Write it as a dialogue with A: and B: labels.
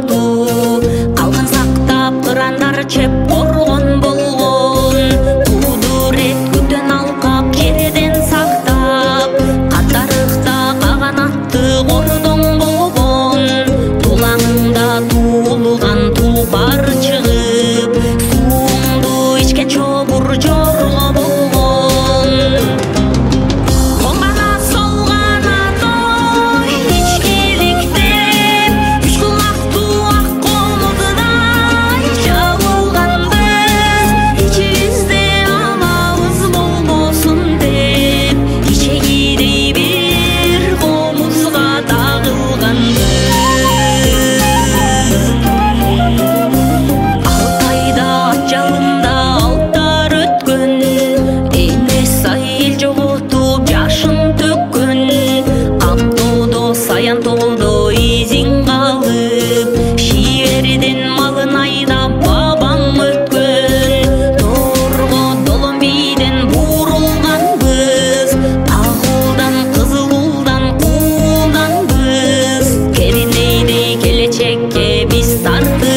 A: туу калган сактап ырандар чеп коргон болгон кудурет көтөн алкап жерден сактап катарыкта каганатты кордоң болгон тулаңда туулган тулпар чыгып сууңду ичкен чобур жорго болгон оңгана солгана той ичкиликтен үч кулактуу ак комуздай жабылганбыз ичибизде амалыбыз болбосун деп ичегидей бир комузга тагылганбыз Алтайда ат жалында алдар өткөн эмес ай эл жоготуп жашын төккөн Актоодо саян толдо изиң калып шиверден малын айдап бабаң өткөн Торго Доломбийден бурулганбыз Акылдан кызыл уулдан куулданбыз Керинейдей келечекке биз тартып